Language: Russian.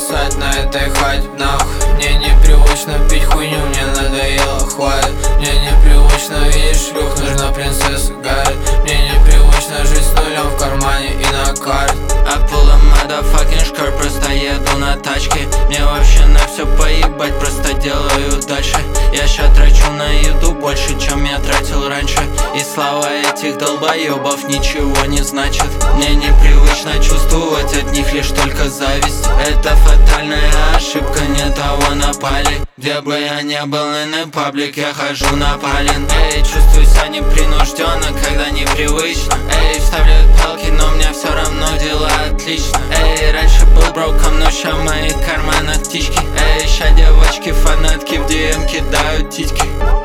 ссать на этой хате, нахуй. Мне непривычно пить хуйню, мне надоело, хватит. Мне непривычно видеть шлюх, нужна принцесса Гарри. Мне непривычно жить с нулем в кармане и на карте. I pull a motherfucking skirt, просто еду на тачке. Мне вообще на все поебать, просто делаю дальше. Я ща трачу на еду больше, чем я тратил раньше. И слова этих долбоебов ничего не значит. Мне непривычно чувствовать от них лишь только зависть. Это фатальная ошибка, не того напали. Где бы я не был, и на паблик я хожу напален. Эй, чувствую себя непринужденно, когда непривычно. Эй, вставляют палки, но у меня все равно дела отлично. Эй, раньше был броком, но ща в моих карманах птички. Эй, ща девочки фанатки в DM кидают титьки.